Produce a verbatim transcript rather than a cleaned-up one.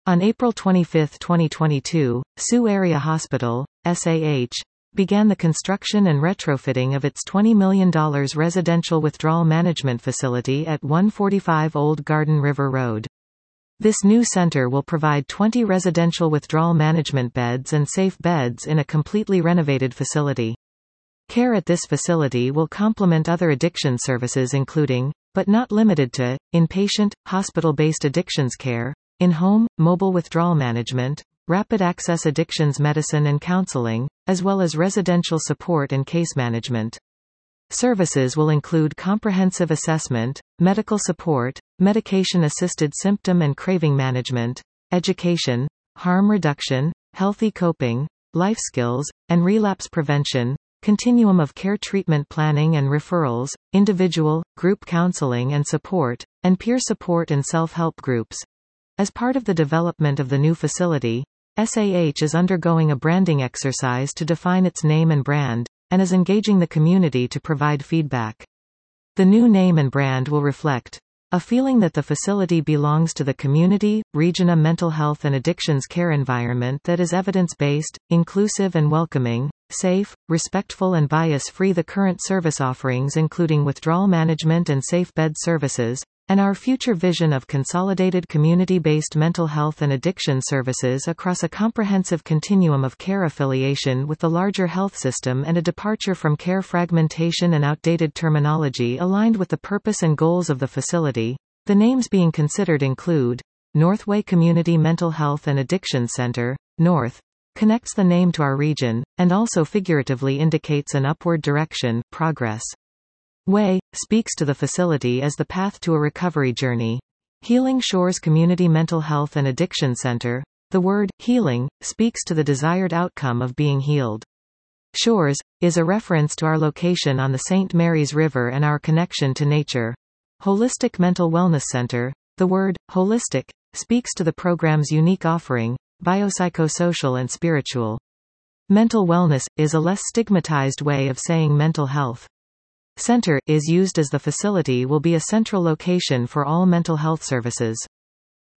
On April twenty-fifth twenty twenty-two, Sioux Area Hospital, S A H, began the construction and retrofitting of its twenty million dollar residential withdrawal management facility at one forty-five Old Garden River Road. This new center will provide twenty residential withdrawal management beds and safe beds in a completely renovated facility. Care at this facility will complement other addiction services including, but not limited to, inpatient, hospital-based addictions care, in-home, mobile withdrawal management, rapid access addictions medicine and counseling, as well as residential support and case management. Services will include comprehensive assessment, medical support, medication-assisted symptom and craving management, education, harm reduction, healthy coping, life skills, and relapse prevention, continuum of care treatment planning and referrals, individual, group counseling and support, and peer support and self-help groups. As part of the development of the new facility, S A H is undergoing a branding exercise to define its name and brand, and is engaging the community to provide feedback. The new name and brand will reflect a feeling that the facility belongs to the community, Regina mental health and addictions care environment that is evidence-based, inclusive and welcoming, safe, respectful and bias-free. The current service offerings including withdrawal management and safe bed services, and our future vision of consolidated community-based mental health and addiction services across a comprehensive continuum of care affiliation with the larger health system and a departure from care fragmentation and outdated terminology aligned with the purpose and goals of the facility. The names being considered include Northway Community Mental Health and Addiction Center. North connects the name to our region, and also figuratively indicates an upward direction, progress. Way speaks to the facility as the path to a recovery journey. Healing Shores Community Mental Health and Addiction Center. The word healing speaks to the desired outcome of being healed. Shores is a reference to our location on the Saint Mary's River and our connection to nature. Holistic Mental Wellness Center. The word holistic speaks to the program's unique offering, biopsychosocial and spiritual. Mental wellness is a less stigmatized way of saying mental health. Center is used as the facility will be a central location for all mental health services.